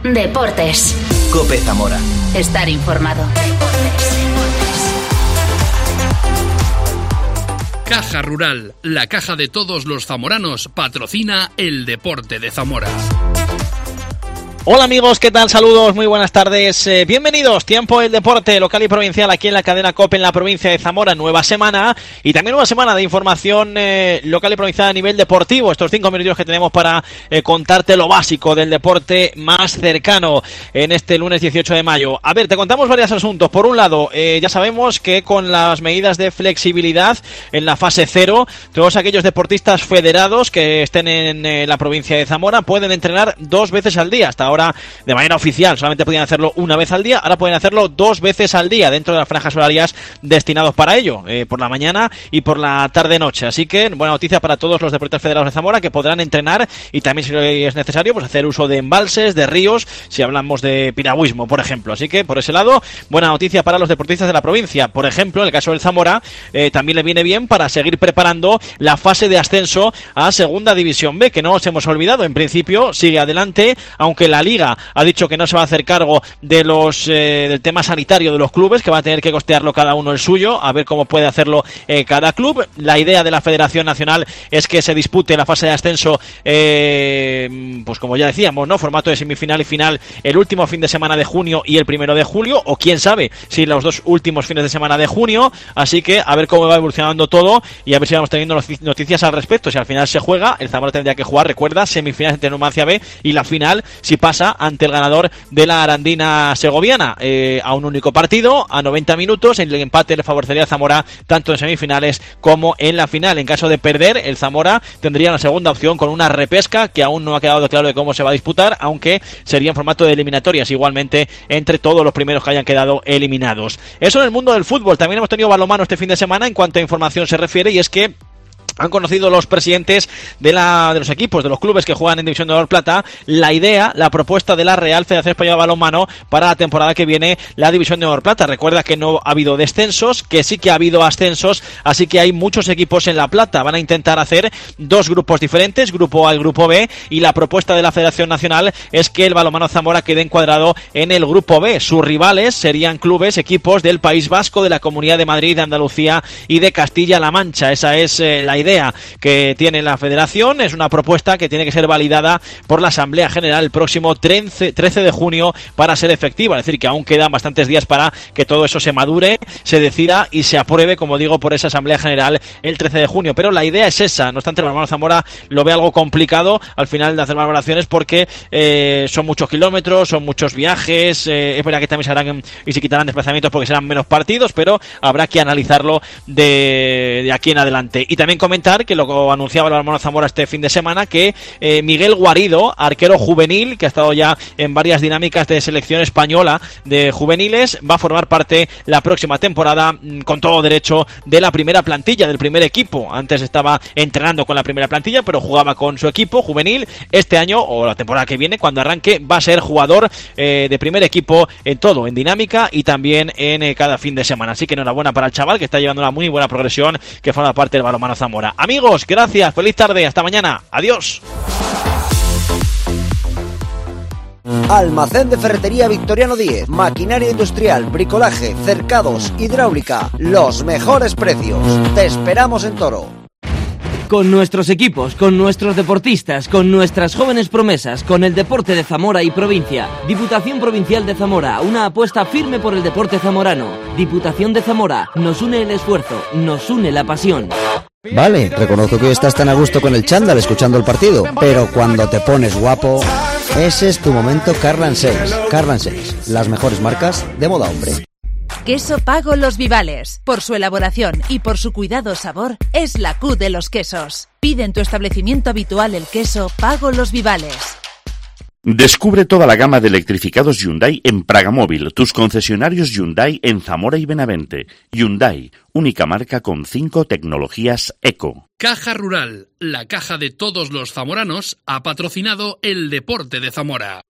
Deportes. COPE Zamora. Estar informado. Caja Rural, la caja de todos los zamoranos, patrocina el deporte de Zamora. Hola amigos, ¿qué tal? Saludos, muy buenas tardes, bienvenidos, tiempo del deporte local y provincial aquí en la cadena COPE en la provincia de Zamora, nueva semana y también nueva semana de información local y provincial a nivel deportivo, estos 5 minutos que tenemos para contarte lo básico del deporte más cercano en este lunes 18 de mayo. A ver, te contamos varios asuntos. Por un lado, ya sabemos que con las medidas de flexibilidad en la fase 0, todos aquellos deportistas federados que estén en la provincia de Zamora pueden entrenar 2 veces al día. Hasta ahora de manera oficial solamente podían hacerlo una vez al día, ahora pueden hacerlo 2 veces al día dentro de las franjas horarias destinados para ello, por la mañana y por la tarde-noche. Así que buena noticia para todos los deportistas federados de Zamora que podrán entrenar y también, si es necesario, pues hacer uso de embalses, de ríos, si hablamos de piragüismo, por ejemplo. Así que por ese lado, buena noticia para los deportistas de la provincia. Por ejemplo, en el caso del Zamora, también le viene bien para seguir preparando la fase de ascenso a Segunda División B, que no nos hemos olvidado. En principio sigue adelante, aunque la Liga ha dicho que no se va a hacer cargo de del tema sanitario de los clubes, que va a tener que costearlo cada uno el suyo, a ver cómo puede hacerlo cada club. La idea de la Federación Nacional es que se dispute la fase de ascenso, pues como ya decíamos, ¿no? Formato de semifinal y final el último fin de semana de junio y el 1 de julio, o quién sabe si los 2 últimos fines de semana de junio. Así que a ver cómo va evolucionando todo y a ver si vamos teniendo noticias al respecto. Si al final se juega, el Zamora tendría que jugar, recuerda, semifinales ante Numancia B y la final, si pasa, ante el ganador de la Arandina segoviana, a un único partido, a 90 minutos. El empate le favorecería a Zamora tanto en semifinales como en la final. En caso de perder, el Zamora tendría una segunda opción con una repesca que aún no ha quedado claro de cómo se va a disputar, aunque sería en formato de eliminatorias igualmente entre todos los primeros que hayan quedado eliminados. Eso en el mundo del fútbol. También hemos tenido balonmano este fin de semana en cuanto a información se refiere, y es que han conocido los presidentes de los equipos, de los clubes que juegan en División de Honor Plata, la propuesta de la Real Federación Española de Balonmano para la temporada que viene, la División de Honor Plata. Recuerda que no ha habido descensos, que sí que ha habido ascensos, así que hay muchos equipos en la Plata. Van a intentar hacer 2 grupos diferentes, grupo A y grupo B, y la propuesta de la Federación Nacional es que el Balonmano Zamora quede encuadrado en el grupo B. Sus rivales serían equipos del País Vasco, de la Comunidad de Madrid, de Andalucía y de Castilla-La Mancha. Esa es la idea que tiene la Federación. Es una propuesta que tiene que ser validada por la Asamblea General el próximo 13 de junio para ser efectiva, es decir, que aún quedan bastantes días para que todo eso se madure, se decida y se apruebe, como digo, por esa Asamblea General el 13 de junio, pero la idea es esa. No obstante, el Balonmano Zamora lo ve algo complicado al final de hacer valoraciones porque son muchos kilómetros, son muchos viajes, es verdad que también se harán y se quitarán desplazamientos porque serán menos partidos, pero habrá que analizarlo de aquí en adelante. Y también comentar que lo anunciaba el Balonmano Zamora este fin de semana, que Miguel Guarido, arquero juvenil, que ha estado ya en varias dinámicas de selección española de juveniles, va a formar parte la próxima temporada con todo derecho de la primera plantilla, del primer equipo. Antes estaba entrenando con la primera plantilla, pero jugaba con su equipo juvenil. Este año, o la temporada que viene, cuando arranque, va a ser jugador de primer equipo en todo, en dinámica y también en cada fin de semana. Así que enhorabuena para el chaval, que está llevando una muy buena progresión, que forma parte del Balonmano Zamora. Amigos, gracias, feliz tarde, hasta mañana, adiós. Almacén de Ferretería Victoriano Díez, maquinaria industrial, bricolaje, cercados, hidráulica, los mejores precios. Te esperamos en Toro. Con nuestros equipos, con nuestros deportistas, con nuestras jóvenes promesas, con el deporte de Zamora y provincia. Diputación Provincial de Zamora, una apuesta firme por el deporte zamorano. Diputación de Zamora, nos une el esfuerzo, nos une la pasión. Vale, reconozco que estás tan a gusto con el chándal escuchando el partido, pero cuando te pones guapo, ese es tu momento Carlan 6. Carlan 6, las mejores marcas de moda hombre. Queso Pago Los Vivales. Por su elaboración y por su cuidado sabor, es la Q de los quesos. Pide en tu establecimiento habitual el queso Pago Los Vivales. Descubre toda la gama de electrificados Hyundai en Pragamóvil, tus concesionarios Hyundai en Zamora y Benavente. Hyundai, única marca con 5 tecnologías eco. Caja Rural, la caja de todos los zamoranos, ha patrocinado el deporte de Zamora.